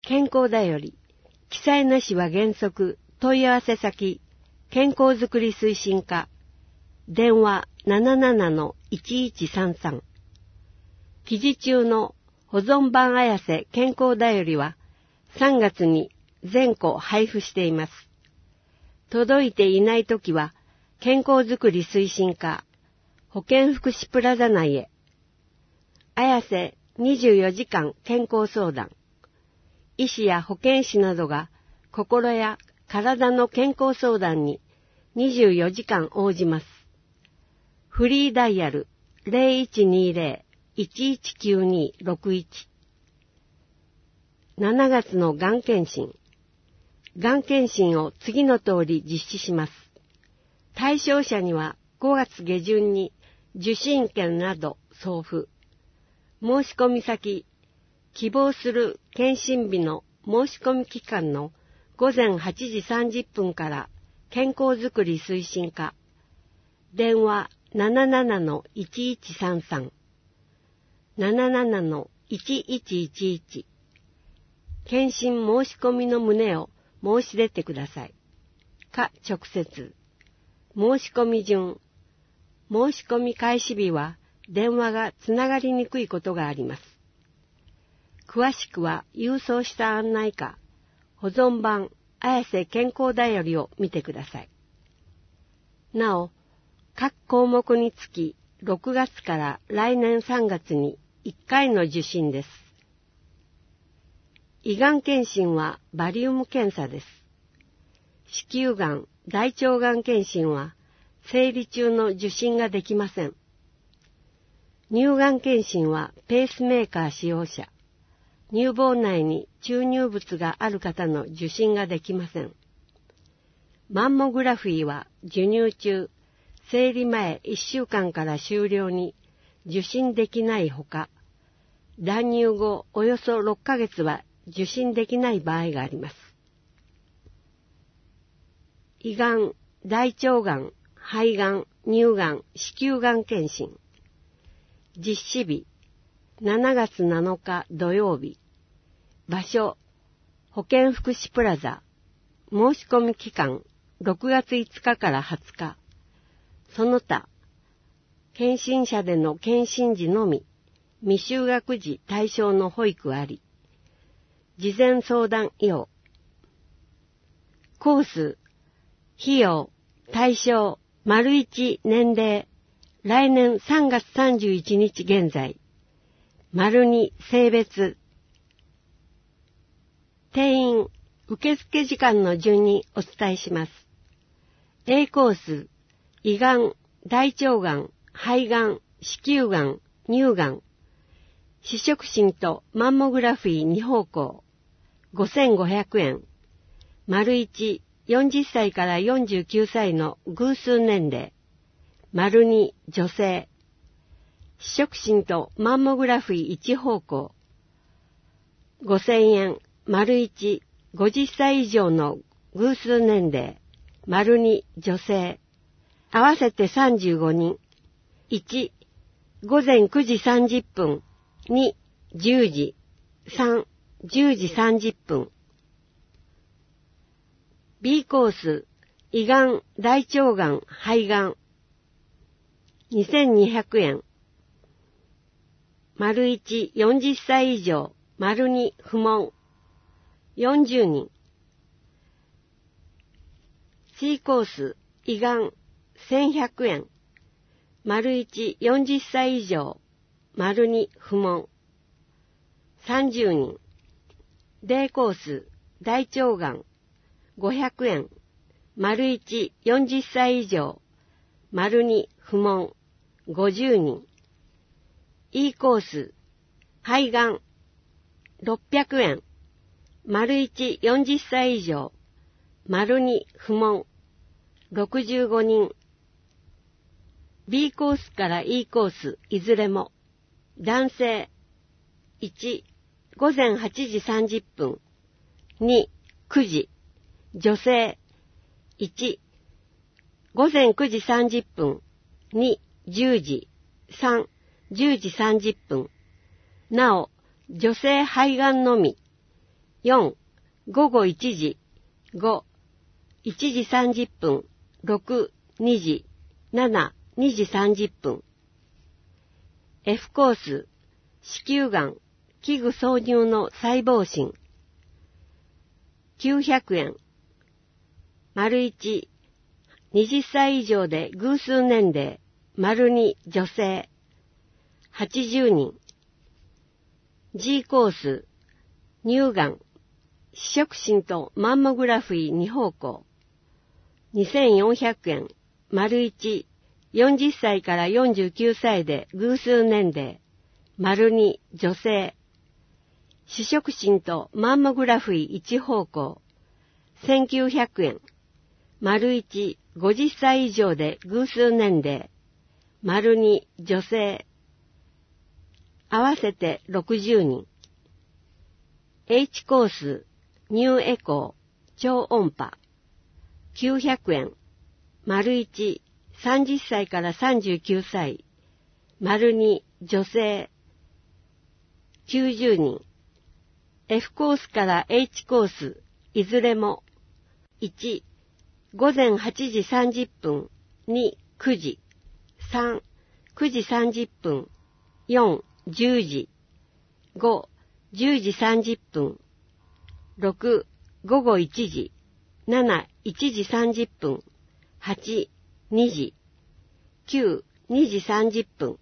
健康だより、記載なしは原則、問い合わせ先、健康づくり推進課、電話 77-1133。記事中の保存版綾瀬健康だよりは、3月に全個配布しています。届いていないときは、健康づくり推進課、保健福祉プラザ内へ。綾瀬24時間健康相談。医師や保健師などが心や体の健康相談に24時間応じます。フリーダイヤル 0120-119261。7月のがん検診。がん検診を次の通り実施します。対象者には5月下旬に受診券など送付。申し込み先、希望する検診日の申し込み期間の午前8時30分から健康づくり推進課。電話 77-1133。77-1111。検診申し込みの旨を申し出てください。か直接。申し込み順。申し込み開始日は電話がつながりにくいことがあります。詳しくは郵送した案内か、保存版綾瀬健康だよりを見てください。なお、各項目につき6月から来年3月に1回の受診です。胃がん検診はバリウム検査です。子宮がん、大腸がん検診は生理中の受診ができません。乳がん検診はペースメーカー使用者、乳房内に注入物がある方の受診ができません。マンモグラフィーは授乳中、生理前1週間から終了に受診できないほか、断乳後およそ6ヶ月は受診できない場合があります。胃がん、大腸がん、肺がん、乳がん、子宮がん検診。実施日、7月7日土曜日。場所、保健福祉プラザ。申し込み期間、6月5日から20日。その他、検診者での検診時のみ、未就学児対象の保育あり。事前相談要。コース、費用、対象、1年齢、来年3月31日現在。2性別。定員、受付時間の順にお伝えします。A コース、胃がん、大腸がん、肺がん、子宮がん、乳がん。視触診とマンモグラフィー2方向。5500円。1、40歳から49歳の偶数年齢。2、女性。視触診とマンモグラフィー1方向。5000円。1、50歳以上の偶数年齢。2、女性。合わせて35人。1、午前9時30分。2、10時。3、10時30分。B コース、胃がん、大腸がん、肺がん。2200円。1、40歳以上。2、不問。40人。C コース、胃がん、1100円。1、40歳以上。2、不問。30人。D コース、大腸がん、500円。1、40歳以上。2、不問。50人。E コース、肺がん、600円。1、40歳以上。2、不問。65人。B コースから E コース、いずれも。男性。1、午前8時30分。2、9時。女性。1、午前9時30分。2、10時。3、10時30分。なお、女性肺がんのみ。 4、午後1時、5、1時30分、6、2時、7、2時30分。F コース、子宮がん、器具挿入の細胞診。900円。丸1、20歳以上で偶数年齢。丸2、女性。80人。G コース、乳がん、視触診とマンモグラフィー2方向。2400円。丸1、40歳から49歳で偶数年齢。丸2、女性。視触診とマンモグラフィー1方向。1900円。丸1、50歳以上で偶数年齢。丸2、女性。合わせて60人。H コース、ニューエコー、超音波。900円。丸1、30歳から39歳。丸2、女性。90人。F コースから H コース、いずれも。1、午前8時30分。2、9時。3、9時30分。4、10時。5、10時30分。6、午後1時。7、1時30分。8、2時。9、2時30分。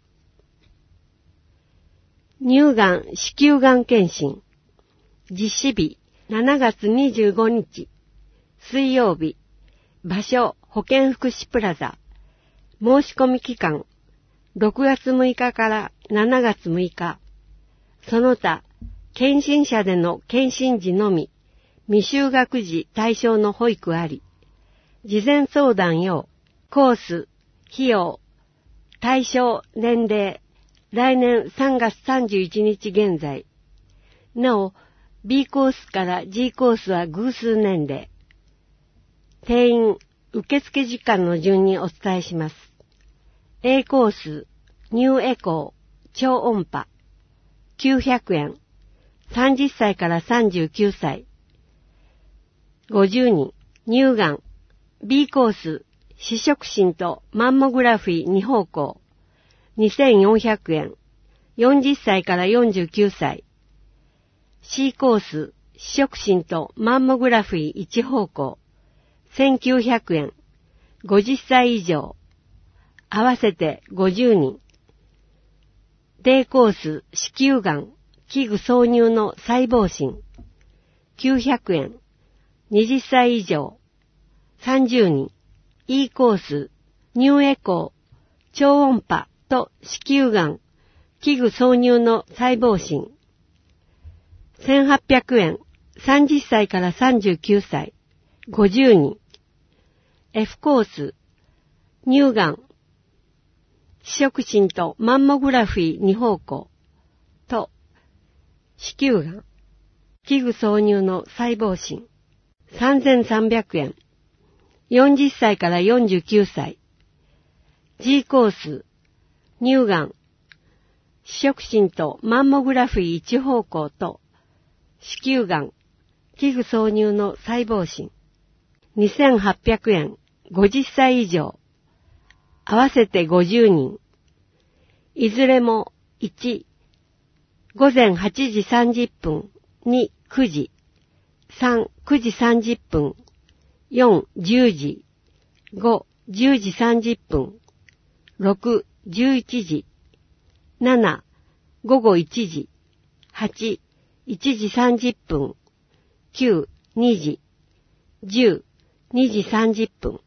乳がん、子宮がん検診。実施日、7月25日。水曜日。場所、保健福祉プラザ。申し込み期間、6月6日から7月6日。その他、検診者での検診時のみ、未就学児対象の保育あり。事前相談用、コース、費用、対象、年齢、来年3月31日現在。なお、B コースから G コースは偶数年齢。定員、受付時間の順にお伝えします。A コース、ニューエコー、超音波。900円。30歳から39歳。50人。乳がん。B コース、視触診とマンモグラフィー2方向。2400円。40歳から49歳。C コース、視触診とマンモグラフィー1方向。1900円。50歳以上。合わせて50人。D コース、子宮がん、器具挿入の細胞診。900円。20歳以上。30人。E コース、ニューエコー、超音波と子宮がん、器具挿入の細胞診。1800円。30歳から39歳。50人。F コース、乳がん、視触診とマンモグラフィー2方向と、子宮がん、器具挿入の細胞診。3300円。40歳から49歳。G コース、乳がん、視触診とマンモグラフィー1方向と、子宮がん、器具挿入の細胞診。2800円。50歳以上。合わせて50人。いずれも1、午前8時30分。2、9時。3、9時30分。4、10時。5、10時30分。6、11時。7、午後1時。8、1時30分。9、2時。10、2時30分。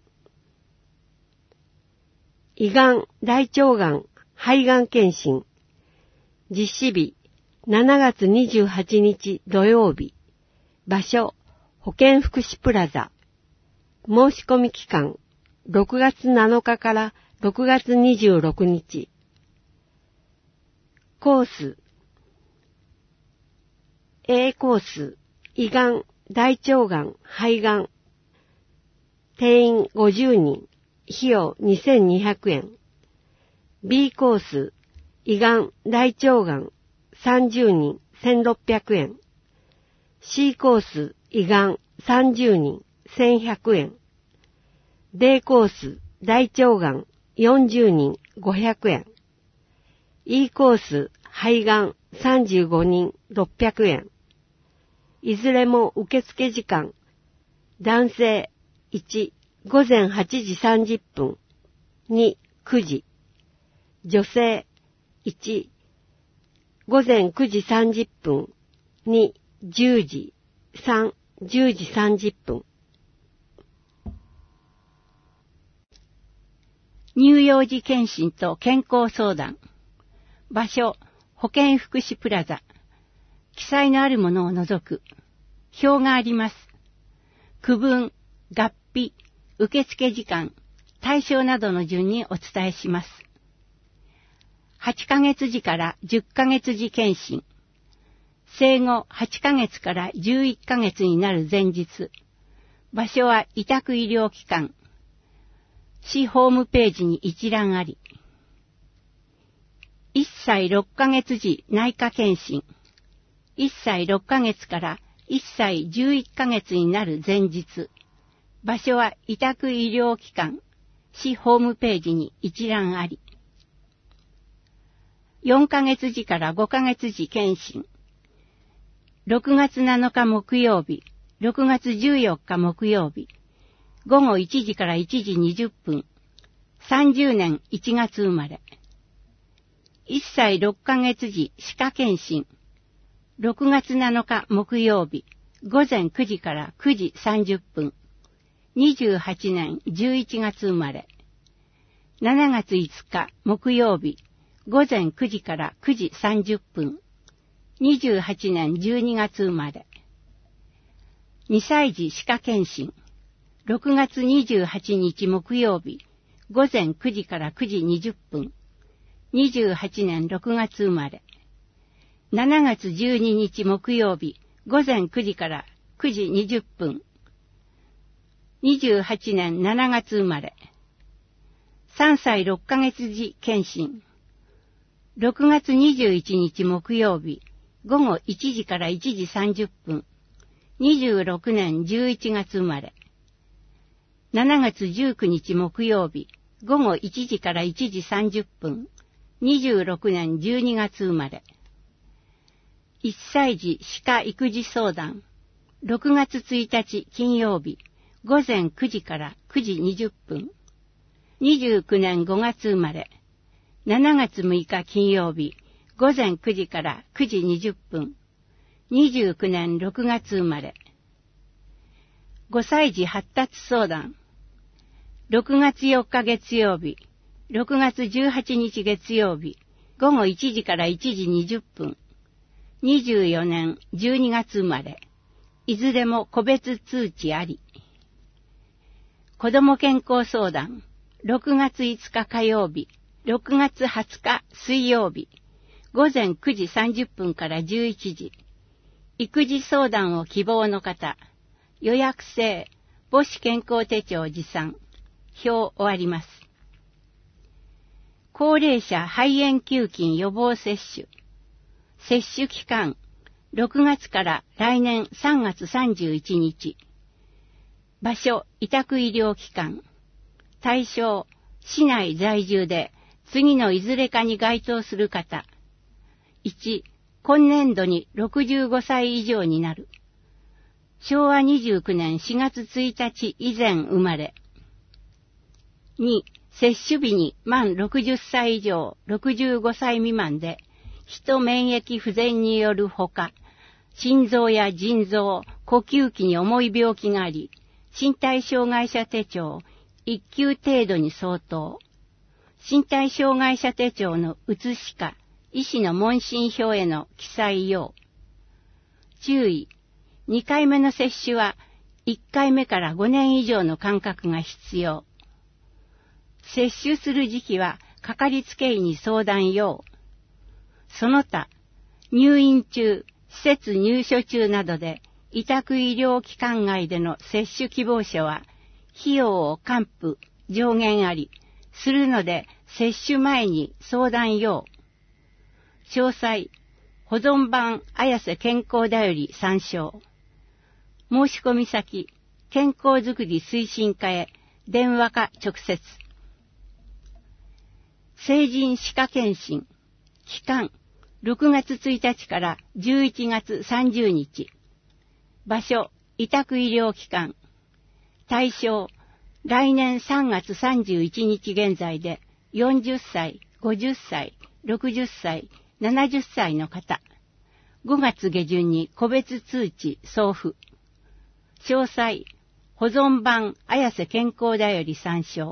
胃がん、大腸がん、肺がん検診。実施日、7月28日土曜日。場所、保健福祉プラザ。申し込み期間、6月7日から6月26日。コース。A コース、胃がん、大腸がん、肺がん。定員50人。費用2200円。B コース、胃がん、大腸がん、30人、1600円。 C コース胃がん30人1100円。D コース大腸がん40人500円。E コース肺がん35人600円。いずれも受付時間。男性1、午前8時30分。2、9時。女性1、午前9時30分。2、10時。3、10時30分。 乳幼児検診と健康相談。場所、保健福祉プラザ。記載のあるものを除く。表があります。区分、合併、受付時間、対象などの順にお伝えします。8ヶ月時から10ヶ月時検診。生後8ヶ月から11ヶ月になる前日。場所は委託医療機関。市ホームページに一覧あり。1歳6ヶ月時内科検診。1歳6ヶ月から1歳11ヶ月になる前日。場所は委託医療機関。市ホームページに一覧あり。4ヶ月時から5ヶ月時検診。6月7日木曜日、6月14日木曜日。午後1時から1時20分。30年1月生まれ。1歳6ヶ月時歯科検診。6月7日木曜日。午前9時から9時30分。28年11月生まれ。7月5日木曜日。午前9時から9時30分。28年12月生まれ。2歳児歯科検診。6月28日木曜日。午前9時から9時20分。28年6月生まれ。7月12日木曜日。午前9時から9時20分。28年7月生まれ。3歳6ヶ月時検診。6月21日木曜日。午後1時から1時30分。26年11月生まれ。7月19日木曜日。午後1時から1時30分。26年12月生まれ。1歳児歯科育児相談。6月1日金曜日。午前9時から9時20分。29年5月生まれ。7月6日金曜日。午前9時から9時20分。29年6月生まれ。5歳児発達相談。6月4日月曜日。6月18日月曜日。午後1時から1時20分。24年12月生まれ。いずれも個別通知あり。子ども健康相談。6月5日火曜日。6月20日水曜日。午前9時30分から11時。育児相談を希望の方。予約制。母子健康手帳持参。表終わります。高齢者肺炎球菌予防接種。接種期間。6月から来年3月31日。場所、委託医療機関。対象、市内在住で次のいずれかに該当する方。1、今年度に65歳以上になる。昭和29年4月1日以前生まれ。2、接種日に満60歳以上65歳未満で、ヒト免疫不全によるほか、心臓や腎臓、呼吸器に重い病気があり、身体障害者手帳1級程度に相当。身体障害者手帳の写しか、医師の問診票への記載要。注意。2回目の接種は1回目から5年以上の間隔が必要。接種する時期はかかりつけ医に相談要。その他、入院中、施設入所中などで委託医療機関外での接種希望者は、費用を還付、上限あり、するので接種前に相談要。詳細、保存版綾瀬健康だより参照。 申し込み先、健康づくり推進課へ電話か直接。成人歯科検診、期間、6月1日から11月30日。場所、委託医療機関。対象、来年3月31日現在で40歳、50歳、60歳、70歳の方。5月下旬に個別通知送付。詳細、保存版綾瀬健康だより参照。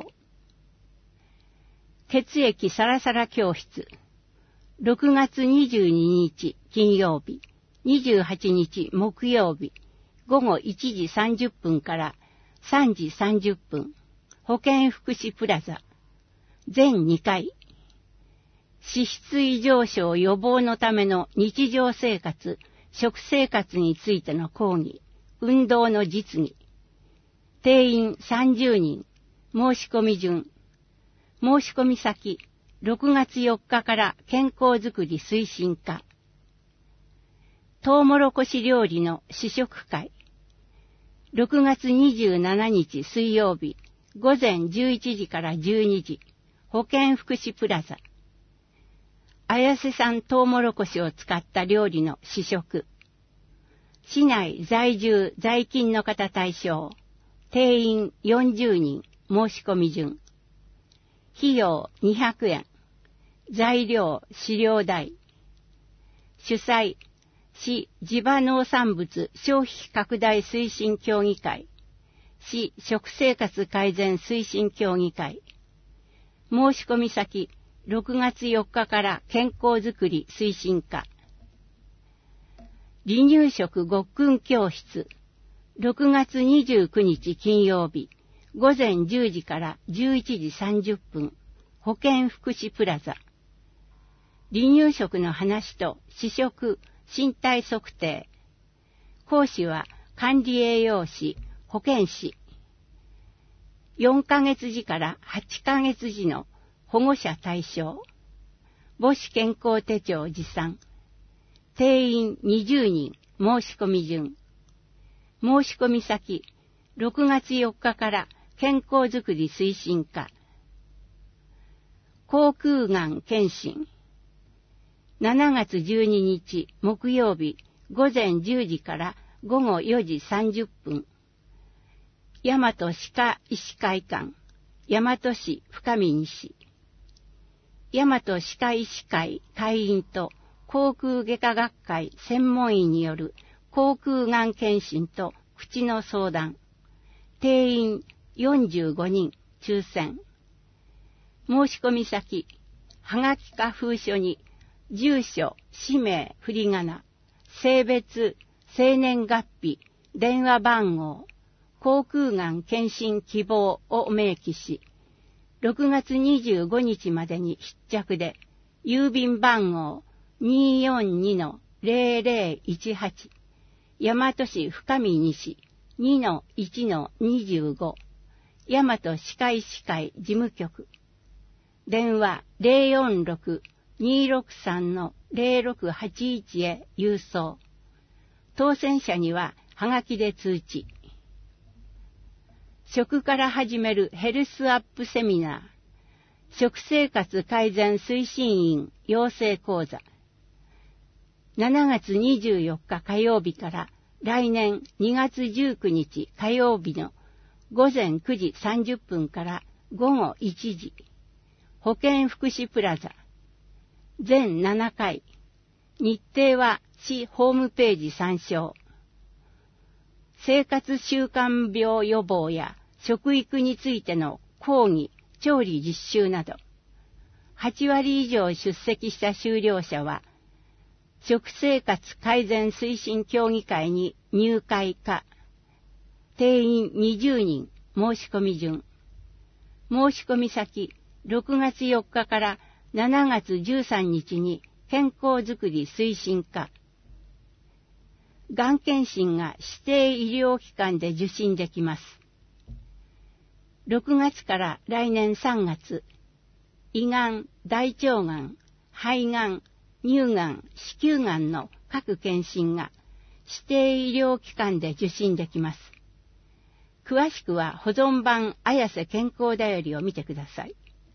血液サラサラ教室。6月22日金曜日、28日木曜日、午後1時30分から3時30分、保健福祉プラザ。全2回。脂質異常症予防のための日常生活、食生活についての講義、運動の実技。定員30人、申し込み順。申し込み先、6月4日から健康づくり推進課。トウモロコシ料理の試食会。6月27日水曜日、午前11時から12時、保健福祉プラザ。綾瀬産トウモロコシを使った料理の試食。市内在住在勤の方対象。定員40人、申し込み順。費用200円。材料、飼料代。主催、市地場農産物消費拡大推進協議会。市食生活改善推進協議会。申し込み先、6月4日から健康づくり推進課。離乳食ごっくん教室。6月29日金曜日、午前10時から11時30分、保健福祉プラザ。離乳食の話と試食、身体測定。講師は管理栄養士、保健師。4ヶ月時から8ヶ月時の保護者対象。母子健康手帳持参。定員20人、申し込み順。申し込み先、6月4日から健康づくり推進課。口腔がん検診。7月12日木曜日午前10時から午後4時30分。大和歯科医師会館、大和市深見西。大和歯科医師会会員と口腔外科学会専門医による口腔がん検診と口の相談。定員45人、抽選。申し込み先、はがきか封書に、住所、氏名、振り仮名、性別、生年月日、電話番号、口腔がん検診希望を明記し、6月25日までに必着で、郵便番号 242-0018、大和市深見西 2-1-25、大和歯科医師会事務局。電話 046-263-0681 へ郵送。当選者にははがきで通知。食から始めるヘルスアップセミナー。食生活改善推進員養成講座。7月24日火曜日から来年2月19日火曜日の午前9時30分から午後1時。保健福祉プラザ。全7回。日程は市ホームページ参照。生活習慣病予防や食育についての講義、調理実習など、8割以上出席した修了者は、食生活改善推進協議会に入会か、定員20人、申し込み順。申し込み先、6月4日から7月13日に健康づくり推進課。がん検診が指定医療機関で受診できます。6月から来年3月、胃がん、大腸がん、肺がん、乳がん、子宮がんの各検診が指定医療機関で受診できます。詳しくは保存版綾瀬健康だよりを見てください。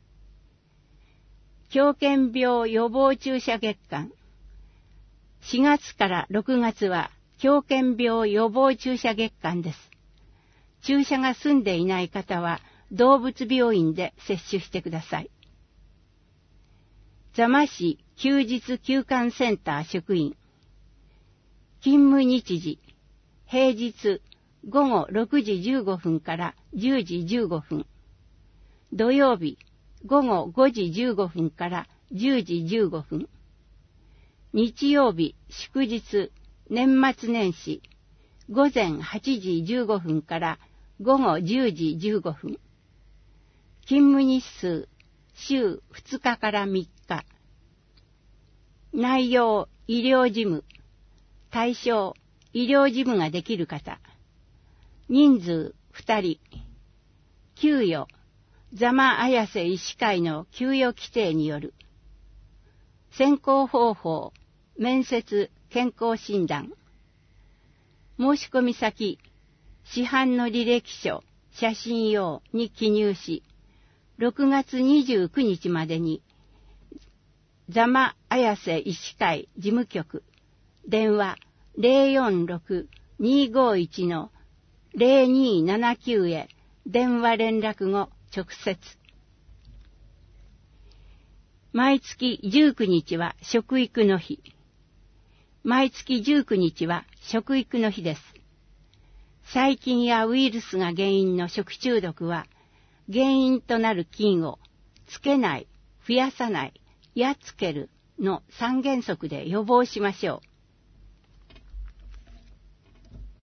狂犬病予防注射月間。4月から6月は狂犬病予防注射月間です。注射が済んでいない方は動物病院で接種してください。座間市休日休館センター職員。勤務日時、平日午後6時15分から10時15分。土曜日、午後5時15分から10時15分。日曜日、祝日、年末年始、午前8時15分から午後10時15分。勤務日数、週2日から3日。内容、医療事務。対象、医療事務ができる方。人数、2人。給与、座間綾瀬医師会の給与規定による。選考方法、面接、健康診断。申し込み先、市販の履歴書、写真用に記入し、6月29日までに、座間綾瀬医師会事務局、電話 046-251-0279 へ電話連絡後直接。毎月19日は食育の日。毎月19日は食育の日です。細菌やウイルスが原因の食中毒は、原因となる菌をつけない、増やさない、やっつけるの3原則で予防しましょう。